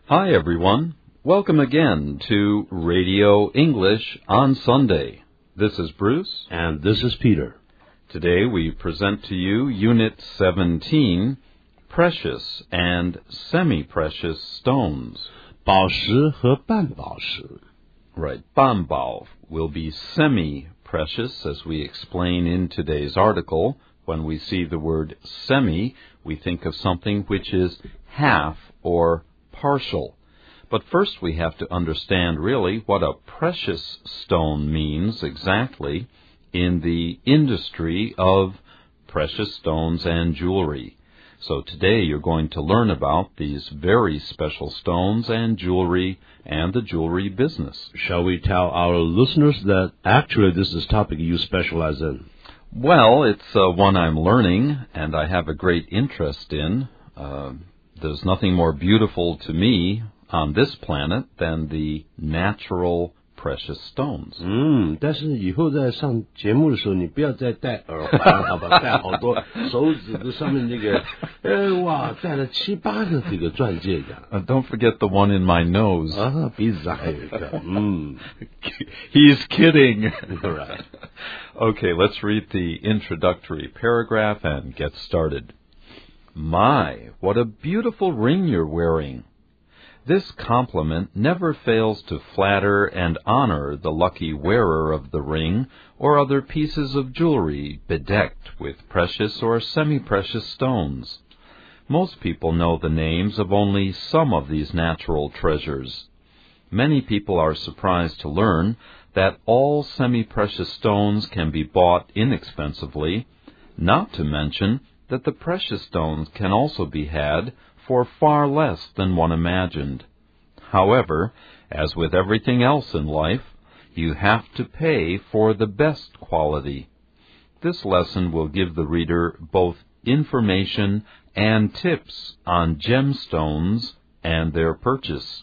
Hi, everyone. Welcome again to Radio English on Sunday. This is Bruce. And this is Peter. Today we present to you Unit 17, Precious and Semi-Precious Stones. 宝石和半宝石 Right, 半宝 will be semi-precious, as we explain in today's article. When we see the word semi, we think of something which is half or partial. But first we have to understand really what a precious stone means exactly in the industry of precious stones and jewelry. So today you're going to learn about these very special stones and jewelry and the jewelry business. Shall we tell our listeners that actually this is a topic you specialize in? Well, it's one I'm learning and I have a great interest in. There's nothing more beautiful to me on this planet than the natural precious stones. 但是以后在上节目的时候，你不要再戴耳环，好吧？戴好多手指的上面那个，哇，戴了7、8个这个钻戒的。 Don't forget the one in my nose. 鼻子还有一个。 He's kidding. Right. Okay, let's read the introductory paragraph and get started. My, what a beautiful ring you're wearing. This compliment never fails to flatter and honor the lucky wearer of the ring or other pieces of jewelry bedecked with precious or semi-precious stones. Most people know the names of only some of these natural treasures. Many people are surprised to learn that all semi-precious stones can be bought inexpensively, not to mention that the precious stones can also be had for far less than one imagined. However, as with everything else in life, you have to pay for the best quality. This lesson will give the reader both information and tips on gemstones and their purchase.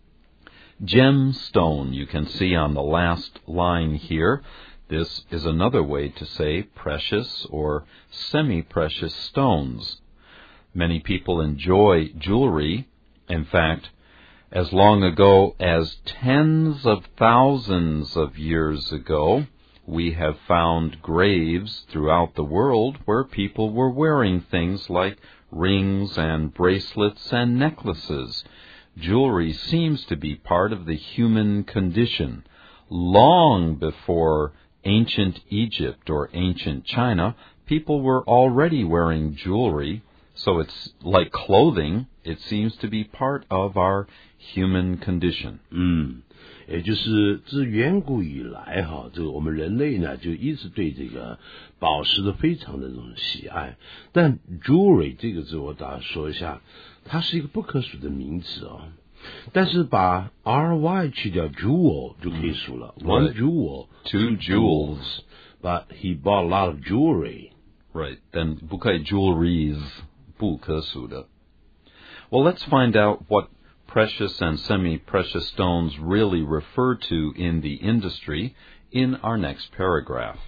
Gemstone, you can see on the last line here. This is another way to say precious or semi-precious stones. Many people enjoy jewelry. In fact, as long ago as tens of thousands of years ago, we have found graves throughout the world where people were wearing things like rings and bracelets and necklaces. Jewelry seems to be part of the human condition. Long before ancient Egypt or ancient China, people were already wearing jewelry, so it's like clothing. It seems to be part of our human condition. 也就是自远古以来哈，这个我们人类呢就一直对这个宝石的非常的这种喜爱。但 jewelry 这个字我打算说一下，它是一个不可数的名词啊。但是把 ry 去掉 jewel 就可以数了。One jewel, two jewels. But he bought a lot of jewelry. Right. Then 不可以 jewelries, 不可数的。Well, let's find out what precious and semi-precious stones really refer to in the industry in our next paragraph.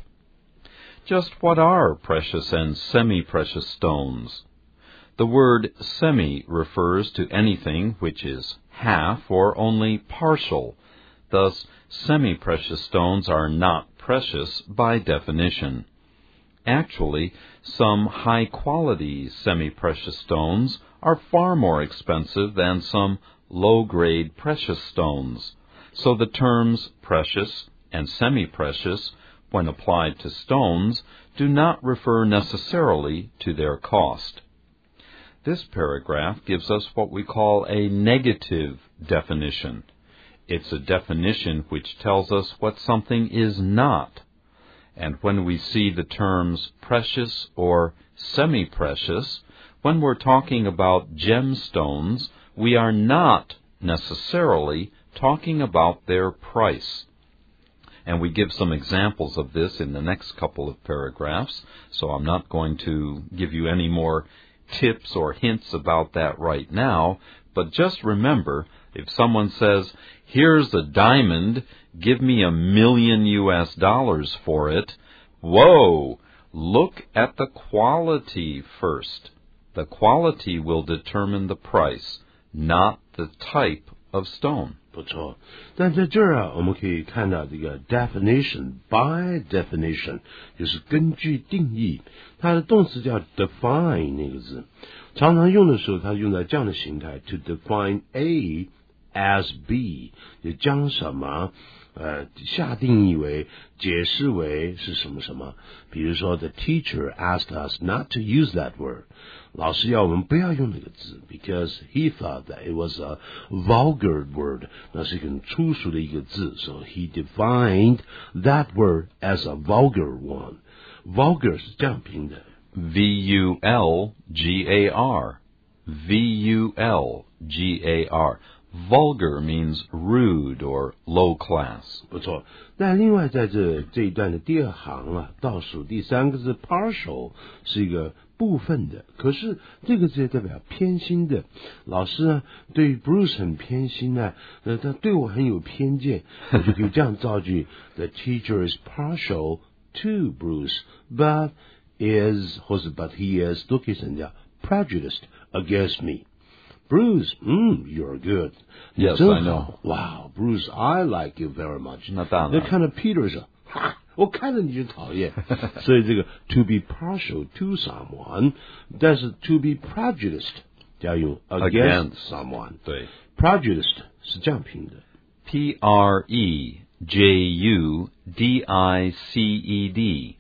Just what are precious and semi-precious stones? The word semi refers to anything which is half or only partial. Thus, semi-precious stones are not precious by definition. Actually, some high-quality semi-precious stones are far more expensive than some low-grade precious stones. So the terms precious and semi-precious, when applied to stones, do not refer necessarily to their cost. This paragraph gives us what we call a negative definition. It's a definition which tells us what something is not. And when we see the terms precious or semi-precious, when we're talking about gemstones, we are not necessarily talking about their price. And we give some examples of this in the next couple of paragraphs, so I'm not going to give you any more tips or hints about that right now, but just remember, if someone says, here's a diamond, give me $1 million for it, whoa, look at the quality first. The quality will determine the price, not the type of stone. 不错，但在这儿啊，我们可以看到这个 definition by definition， 就是根据定义，它的动词叫 define 那个字，常常用的时候，它用在这样的形态 to define A as B， 就将什么下定义为解释为是什么什么。比如说 the teacher asked us not to use that word， 老师要我们不要用那个字 because he thought that it was a vulgar word， 那是一个很粗俗的一个字， so he defined that word as a vulgar one。 vulgar 是这样拼的 V-U-L-G-A-R. V-U-L-G-A-R. Vulgar means rude or low class. 不错，但另外在这一段的第二行啊，倒数第三个字 partial 是一个部分的，可是这个字代表偏心的。老师呢对 Bruce 很偏心啊，他对我很有偏见，我就可以这样造句：The teacher is partial to Bruce, but he is 都可以省掉 prejudiced against me。Bruce, you're good. Yes, I know. Wow, Bruce, I like you very much. 那当然。 那看到 Peter 说，哈，我看着你就讨厌。所以这个 to be partial to someone， 但是 to be prejudiced 要用 against someone。 对 ，prejudiced 是这样拼的 P-R-E-J-U-D-I-C-E-D.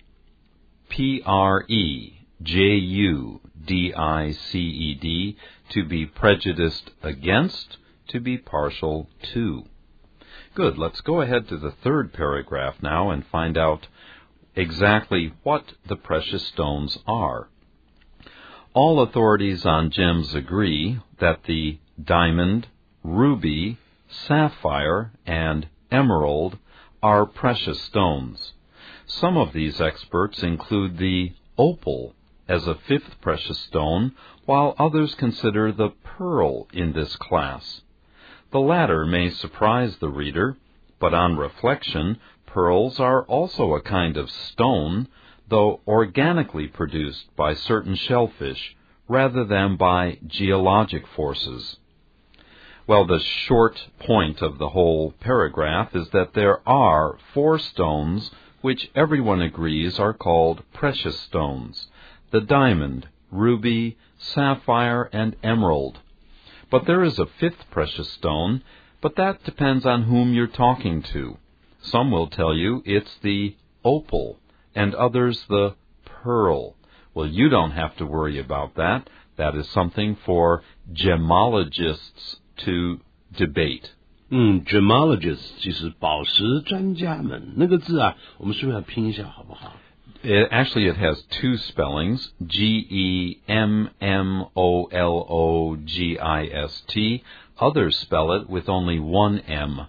P-R-E-J-U-D-I-C-E-D. To be prejudiced against, to be partial to. Good. Let's go ahead to the third paragraph now and find out exactly what the precious stones are. All authorities on gems agree that the diamond, ruby, sapphire, and emerald are precious stones. Some of these experts include the opal as a fifth precious stone, while others consider the pearl in this class. The latter may surprise the reader, but on reflection, pearls are also a kind of stone, though organically produced by certain shellfish rather than by geologic forces. Well, the short point of the whole paragraph is that there are 4 stones which everyone agrees are called precious stones: the diamond, ruby, sapphire, and emerald. But there is a 5th precious stone, but that depends on whom you're talking to. Some will tell you it's the opal, and others the pearl. Well, you don't have to worry about that. That is something for gemologists to debate. gemologists 就是宝石专家们，那个字啊，我们顺便拼一下好不好？ Actually, it has 2 spellings, G-E-M-M-O-L-O-G-I-S-T. Others spell it with only 1 M,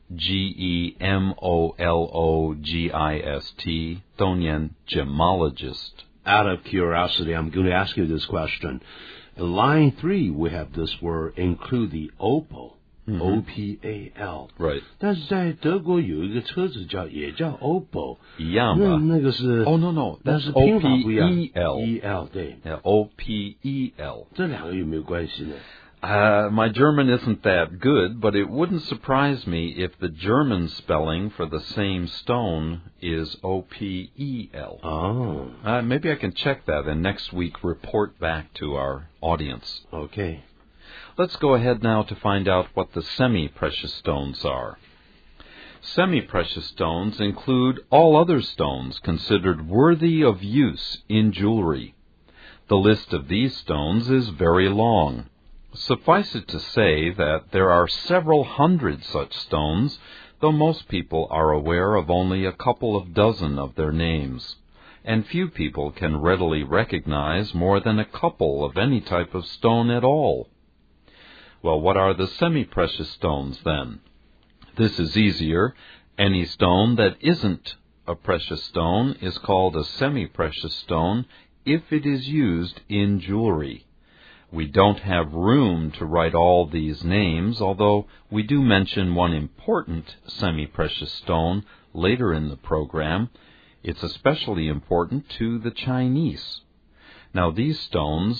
G-E-M-O-L-O-G-I-S-T. 都念 gemologist. Out of curiosity, I'm going to ask you this question. In line 3, we have this word include the opal. O-P-A-L. Right. 但是在德国有一个车子也叫 Opel， 一样吧？ 那个是 Oh, no, 但 that's 是拼法不一样 O-P-E-L. E-L 对 Yeah, O-P-E-L. 这两个有没有关系呢？ My German isn't that good, but it wouldn't surprise me if the German spelling for the same stone is O-P-E-L. Oh. Maybe I can check that and next week report back to our audience. Okay. Let's go ahead now to find out what the semi-precious stones are. Semi-precious stones include all other stones considered worthy of use in jewelry. The list of these stones is very long. Suffice it to say that there are several hundred such stones, though most people are aware of only a couple of dozen of their names, and few people can readily recognize more than a couple of any type of stone at all. Well, what are the semi-precious stones, then? This is easier. Any stone that isn't a precious stone is called a semi-precious stone if it is used in jewelry. We don't have room to write all these names, although we do mention one important semi-precious stone later in the program. It's especially important to the Chinese. Now, these stones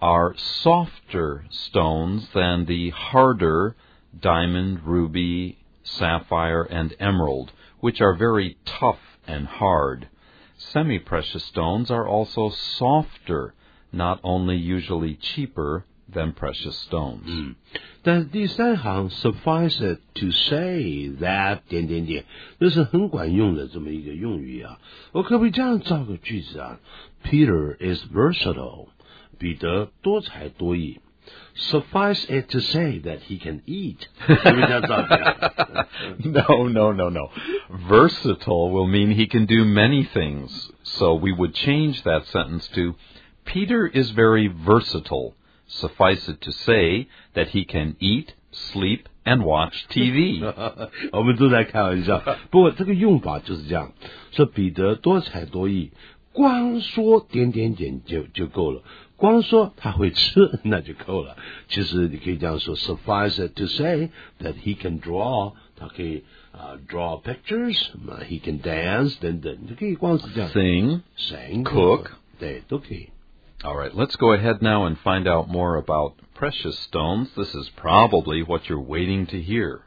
are softer stones than the harder diamond, ruby, sapphire, and emerald, which are very tough and hard. Semi-precious stones are also softer, not only usually cheaper than precious stones. 但是第三行 suffice it to say that 点点点，这是很管用的这么一个用语啊。我可不可以这样造个句子啊 ？Peter is versatile， 彼得多才多艺。Suffice it to say that he can eat. 可不可以这样造句 No. Versatile will mean he can do many things. So we would change that sentence to, Peter is very versatile. Suffice it to say that he can eat, sleep, and watch TV. 我们都在开玩笑，不过这个用法就是这样，说彼得多才多艺，光说点点点就够了，光说他会吃那就够了。其实你可以这样说 ，suffice it to say that he can draw， 他可以draw pictures，he can dance 等等，你可以光是这样 Sing, cook， 对，都可以。 All right, let's go ahead now and find out more about precious stones. This is probably what you're waiting to hear.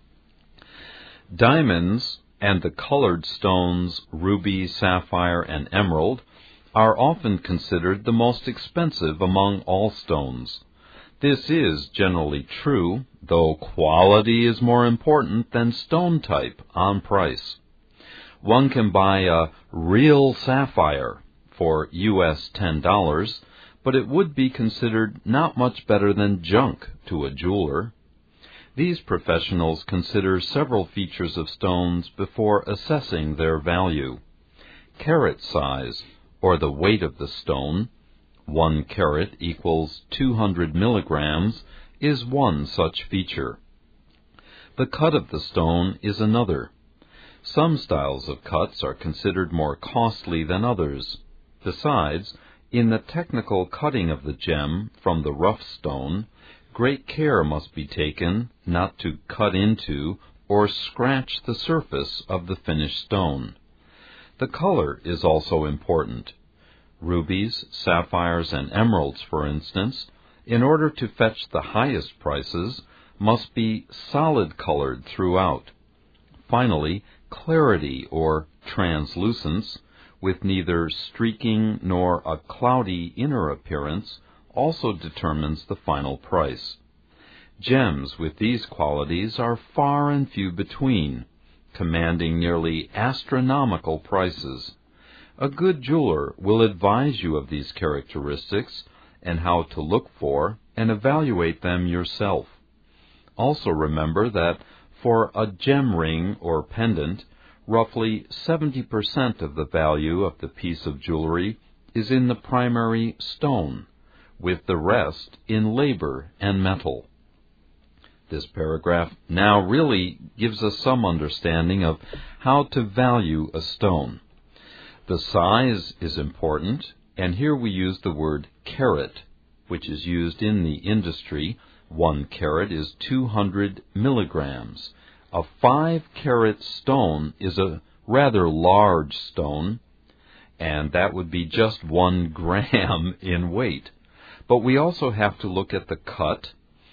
Diamonds and the colored stones, ruby, sapphire, and emerald, are often considered the most expensive among all stones. This is generally true, though quality is more important than stone type on price. One can buy a real sapphire for US $10, but it would be considered not much better than junk to a jeweler. These professionals consider several features of stones before assessing their value. Carat size, or the weight of the stone, 1 carat equals 200 milligrams, is one such feature. The cut of the stone is another. Some styles of cuts are considered more costly than others. Besides, in the technical cutting of the gem from the rough stone, great care must be taken not to cut into or scratch the surface of the finished stone. The color is also important. Rubies, sapphires, and emeralds, for instance, in order to fetch the highest prices, must be solid-colored throughout. Finally, clarity or translucence, with neither streaking nor a cloudy inner appearance, also determines the final price. Gems with these qualities are far and few between, commanding nearly astronomical prices. A good jeweler will advise you of these characteristics and how to look for and evaluate them yourself. Also remember that for a gem ring or pendant, roughly 70% of the value of the piece of jewelry is in the primary stone, with the rest in labor and metal. This paragraph now really gives us some understanding of how to value a stone. The size is important, and here we use the word carat, which is used in the industry. 1 carat is 200 milligrams. A 5-carat stone is a rather large stone, and that would be just 1 gram in weight. But we also have to look at the cut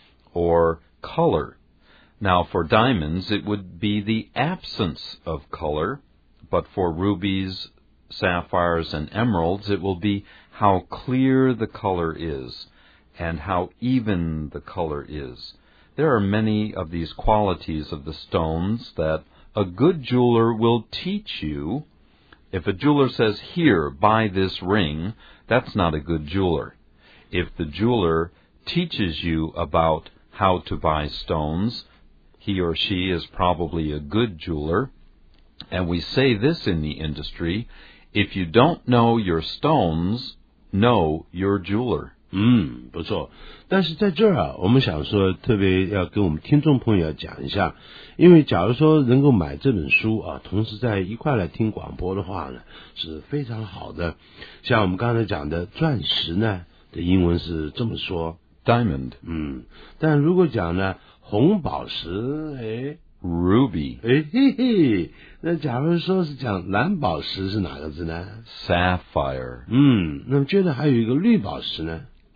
or color. Now, for diamonds, it would be the absence of color, but for rubies, sapphires, and emeralds, it will be how clear the color is and how even the color is. There are many of these qualities of the stones that a good jeweler will teach you. If a jeweler says, "Here, buy this ring," that's not a good jeweler. If the jeweler teaches you about how to buy stones, he or she is probably a good jeweler. And we say this in the industry, if you don't know your stones, know your jeweler. 不错。但是在这儿啊，我们想说特别要跟我们听众朋友要讲一下，因为假如说能够买这本书啊，同时在一块来听广播的话呢，是非常好的。像我们刚才讲的钻石呢的英文是这么说 Diamond. 但如果讲呢红宝石 Ruby. 嘿嘿，那假如说是讲蓝宝石是哪个字呢 Sapphire. 那么接着还有一个绿宝石呢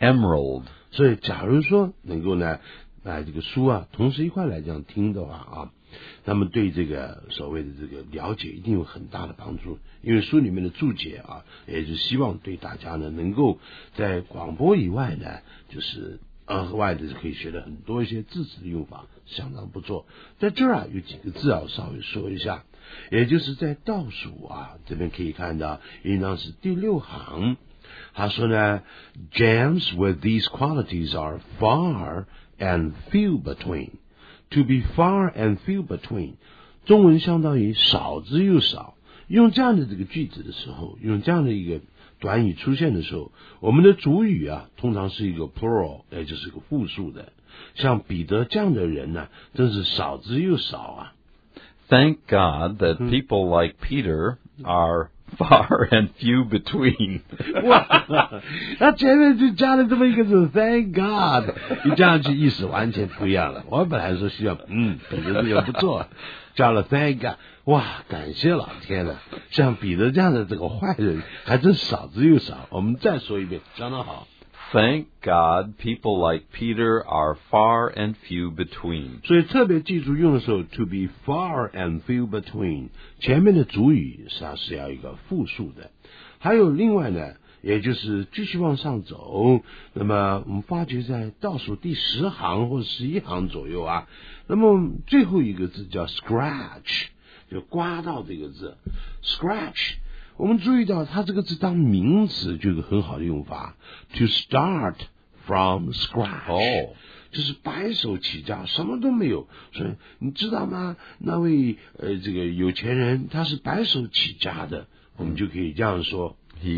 emerald. 所以假如说能够呢这个书啊同时一块来这样听的话啊，那么对这个所谓的这个了解一定有很大的帮助，因为书里面的注解啊，也是希望对大家呢能够在广播以外呢，就是额外的可以学的很多一些字词的用法，相当不错。在这儿啊有几个字啊稍微说一下，也就是在倒数啊这边可以看到，应当是第6行，他说呢 ，Gems with these qualities are far and few between。To be far and few between， 中文相当于少之又少。用这样的这个句子的时候，用这样的一个短语出现的时候，我们的主语啊，通常是一个 plural， 也就是一个复数的。像彼得这样的人呢，真是少之又少啊。 Thank God that people like Peter are far and few between. 哇，他前面就加了这么一个字 ，Thank God， 你这样去意思完全不一样了。我本来说希望，彼得这个不错，加了 Thank God， 哇，感谢老天了。像彼得这样的这个坏人，还真少之又少。我们再说一遍，相当好。 Thank God people like Peter are far and few between. 所以特别记住用的时候 to be far and few between， 前面的主语实际上是要一个复数的。还有另外呢，也就是继续往上走，那么我们发觉在倒数第10行或者11行左右啊，那么最后一个字叫 scratch， 就刮到这个字 scratch。我们注意到它这个字当名词就有个很好的用法 to start from scratch， 就是白手起家，什么都没有。所以你知道吗？那位这个有钱人他是白手起家的，我们就可以这样说。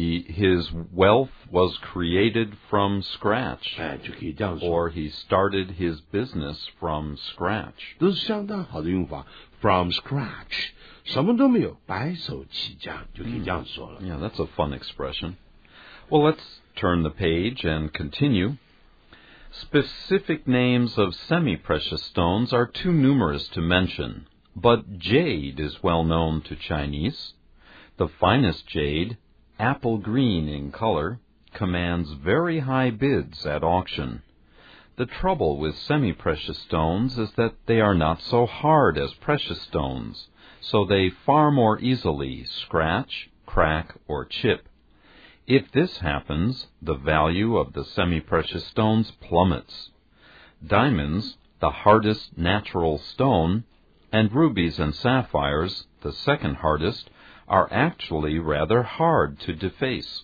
His wealth was created from scratch, 就可以这样说。 or he started his business from scratch. 都是相当好的用法 ，from scratch， 什么都没有，白手起家就可以这样说了。 Yeah, that's a fun expression. Well, let's turn the page and continue. Specific names of semi-precious stones are too numerous to mention, but jade is well known to Chinese. The finest jade, apple green in color, commands very high bids at auction. The trouble with semi-precious stones is that they are not so hard as precious stones, so they far more easily scratch, crack, or chip. If this happens, the value of the semi-precious stones plummets. Diamonds, the hardest natural stone, and rubies and sapphires, the second hardest, are actually rather hard to deface.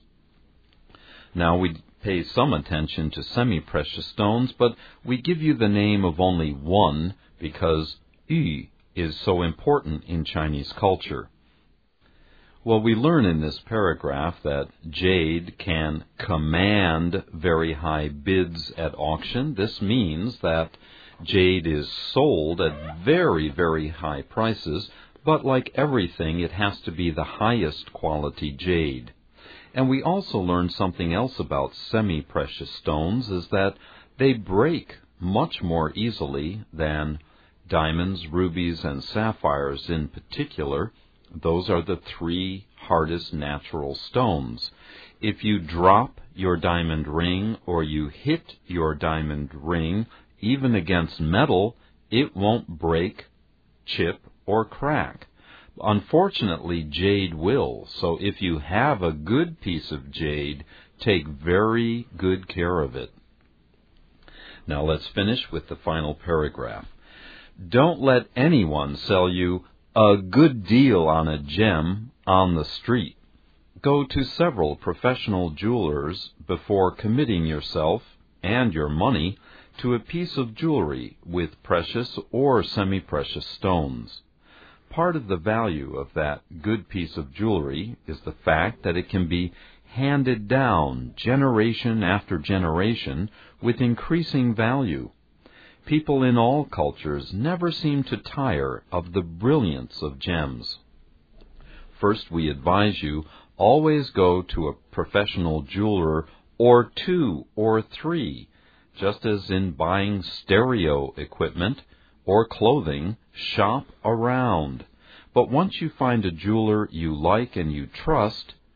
Now we pay some attention to semi-precious stones, but we give you the name of only one because yu is so important in Chinese culture. Well, we learn in this paragraph that jade can command very high bids at auction. This means that jade is sold at very, very high prices, but like everything, it has to be the highest quality jade. And we also learn something else about semi-precious stones, is that they break much more easily than diamonds, rubies, and sapphires in particular. Those are the 3 hardest natural stones. If you drop your diamond ring or you hit your diamond ring, even against metal, it won't break, chip, or crack. Unfortunately, jade will, so if you have a good piece of jade, take very good care of it. Now let's finish with the final paragraph. Don't let anyone sell you a good deal on a gem on the street. Go to several professional jewelers before committing yourself and your money to a piece of jewelry with precious or semi-precious stones. Part of the value of that good piece of jewelry is the fact that it can be handed down generation after generation with increasing value. People in all cultures never seem to tire of the brilliance of gems. First, we advise you, always go to a professional jeweler or 2 or 3, just as in buying stereo equipment or clothing, shop around. But once you find a jeweler you like and you trust,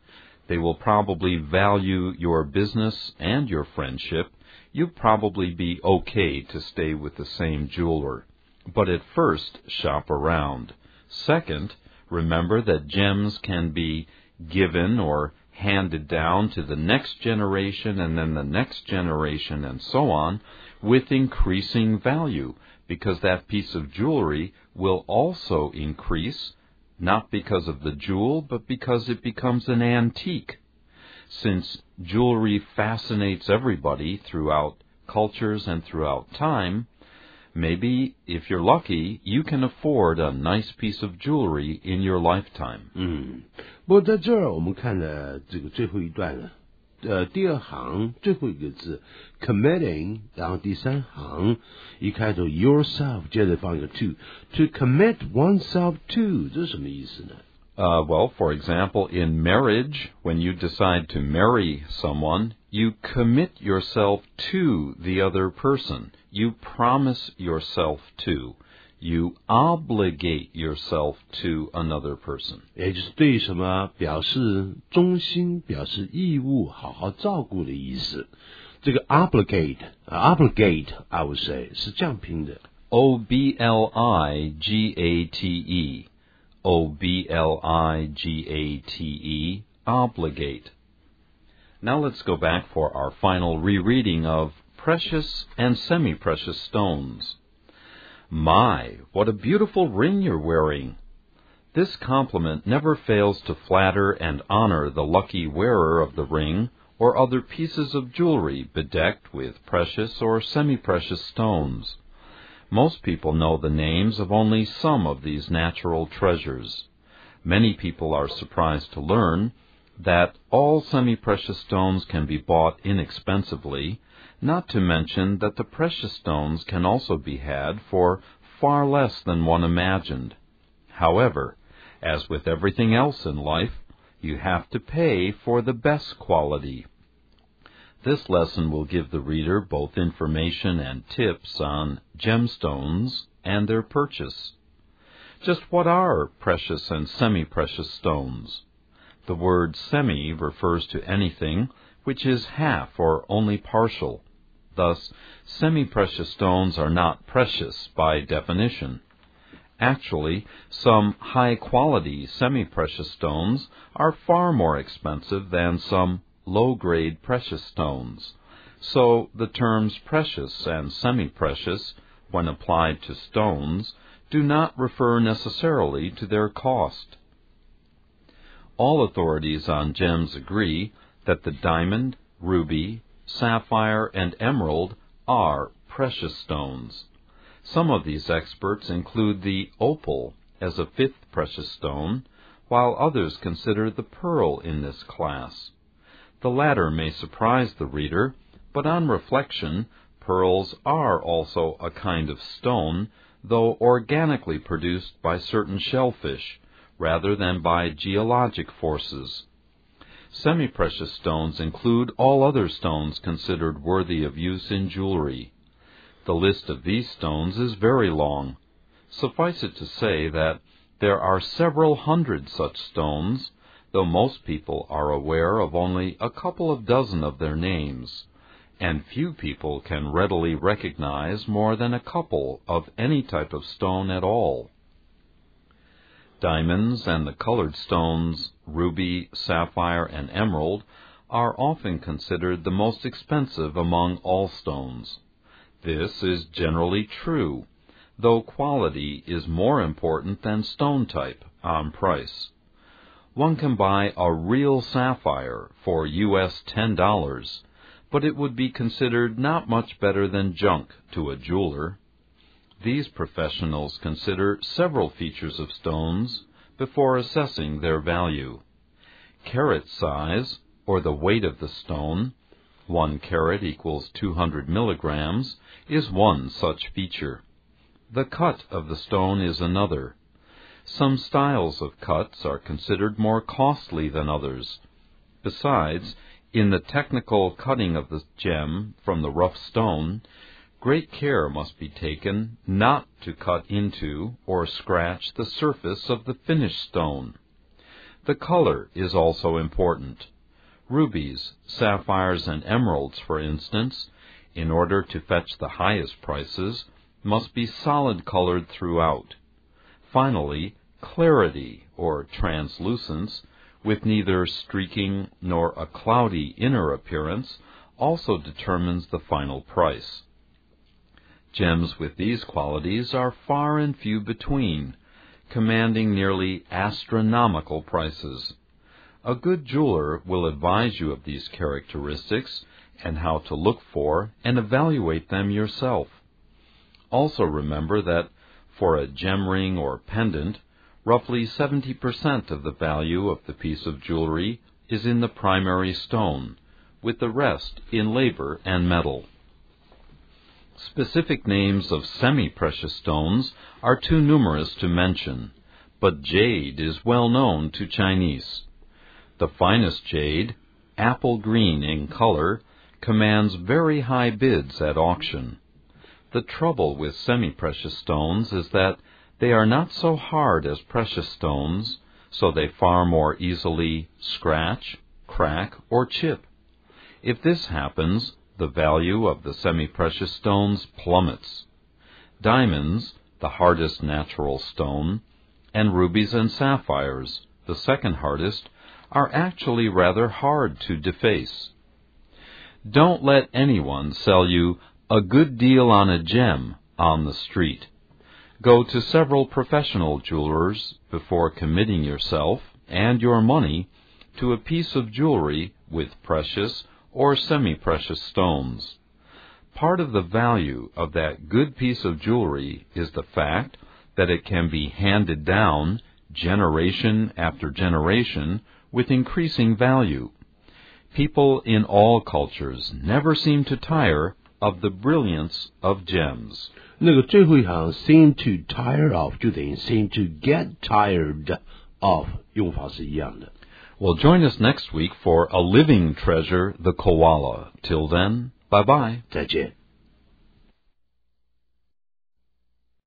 They will probably value your business and your friendship. You'd probably be okay to stay with the same jeweler. But at first, shop around. Second, remember that gems can be given or handed down to the next generation and then the next generation and so on with increasing value, because that piece of jewelry will also increase, not because of the jewel, but because it becomes an antique. Since jewelry fascinates everybody throughout cultures and throughout time, maybe, if you're lucky, you can afford a nice piece of jewelry in your lifetime. 不过在这儿我们看的这个最后一段呢，第二行最后一个字 committing， 然后第三行一开头 yourself， 接着放一个 to commit oneself to， 这是什么意思呢 ？Well, for example, in marriage, when you decide to marry someone, you commit yourself to the other person. You promise yourself to. You obligate yourself to another person. 也就是对什么表示忠心、表示义务、好好照顾的意思。这个 obligate I would say 是这样拼的 obligate. obligate, obligate. Now let's go back for our final rereading of precious and semi-precious stones. My, what a beautiful ring you're wearing. This compliment never fails to flatter and honor the lucky wearer of the ring or other pieces of jewelry bedecked with precious or semi-precious stones. Most people know the names of only some of these natural treasures. Many people are surprised to learn that all semi-precious stones can be bought inexpensively, not to mention that the precious stones can also be had for far less than one imagined. However, as with everything else in life, you have to pay for the best quality. This lesson will give the reader both information and tips on gemstones and their purchase. Just what are precious and semi-precious stones? The word semi refers to anything which is half or only partial. Thus, semi-precious stones are not precious by definition. Actually, some high-quality semi-precious stones are far more expensive than some low-grade precious stones. So the terms precious and semi-precious, when applied to stones, do not refer necessarily to their cost. All authorities on gems agree that the diamond, ruby, sapphire, and emerald are precious stones. Some of these experts include the opal as a fifth precious stone, while others consider the pearl in this class. The latter may surprise the reader, but on reflection, pearls are also a kind of stone, though organically produced by certain shellfish, rather than by geologic forces. Semi-precious stones include all other stones considered worthy of use in jewelry. The list of these stones is very long. Suffice it to say that there are several hundred such stones, though most people are aware of only a couple of dozen of their names, and few people can readily recognize more than a couple of any type of stone at all. Diamonds and the colored stones, ruby, sapphire, and emerald, are often considered the most expensive among all stones. This is generally true, though quality is more important than stone type on price. One can buy a real sapphire for US $10, but it would be considered not much better than junk to a jeweler. These professionals consider several features of stones before assessing their value. Carat size, or the weight of the stone, 1 carat equals 200 milligrams, is one such feature. The cut of the stone is another. Some styles of cuts are considered more costly than others. Besides, in the technical cutting of the gem from the rough stone, great care must be taken not to cut into or scratch the surface of the finished stone. The color is also important. Rubies, sapphires, and emeralds, for instance, in order to fetch the highest prices, must be solid-colored throughout. Finally, clarity, or translucence, with neither streaking nor a cloudy inner appearance, also determines the final price. Gems with these qualities are far and few between, commanding nearly astronomical prices. A good jeweler will advise you of these characteristics and how to look for and evaluate them yourself. Also remember that for a gem ring or pendant, roughly 70% of the value of the piece of jewelry is in the primary stone, with the rest in labor and metal. Specific names of semi-precious stones are too numerous to mention, but jade is well known to Chinese. The finest jade, apple green in color, commands very high bids at auction. The trouble with semi-precious stones is that they are not so hard as precious stones, so they far more easily scratch, crack, or chip. If this happens, the value of the semi-precious stones plummets. Diamonds, the hardest natural stone, and rubies and sapphires, the second hardest, are actually rather hard to deface. Don't let anyone sell you a good deal on a gem on the street. Go to several professional jewelers before committing yourself and your money to a piece of jewelry with precious or semi-precious stones. Part of the value of that good piece of jewelry is the fact that it can be handed down generation after generation with increasing value. People in all cultures never seem to tire of the brilliance of gems. 那个最后一行 seem to tire of 就等于 seem to get tired of 用法是一样的。 Well, join us next week for a living treasure, the koala. Till then, bye-bye. 再见。